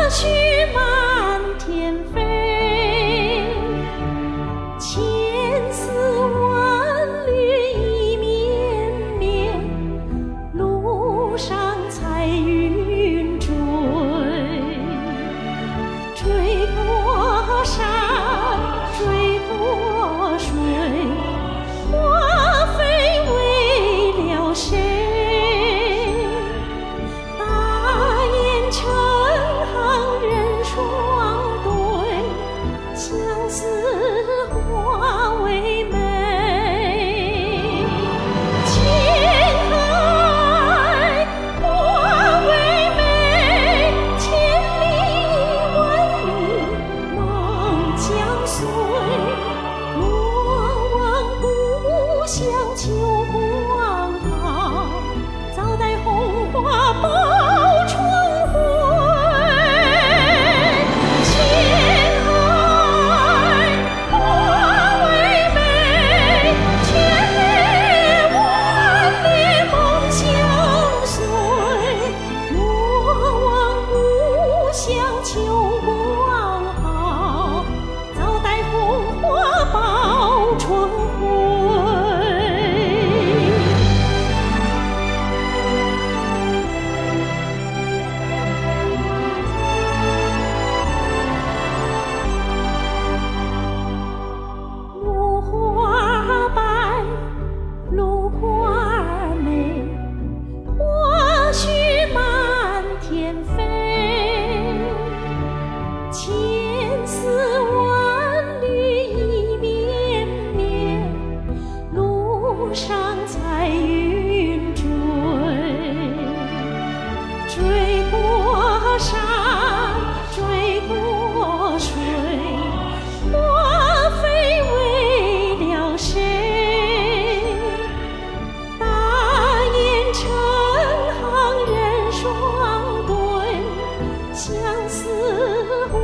絮满天飞，千丝万缕一绵绵，路上彩云追。追过山，追过水，花飞为了谁？大雁成行人双对，相思花为媒。千海花为媒，千里万里梦相随。莫忘故乡秋光好，早待红花报春晖。千海花为媒，千里万里梦相随。莫忘故乡秋光好，早待红花报春晖。芦花白，芦花美，花絮满天飞。千丝万缕一绵绵，路上彩云追。追过山，追过水，花飞为了谁？大雁成行人双对，相思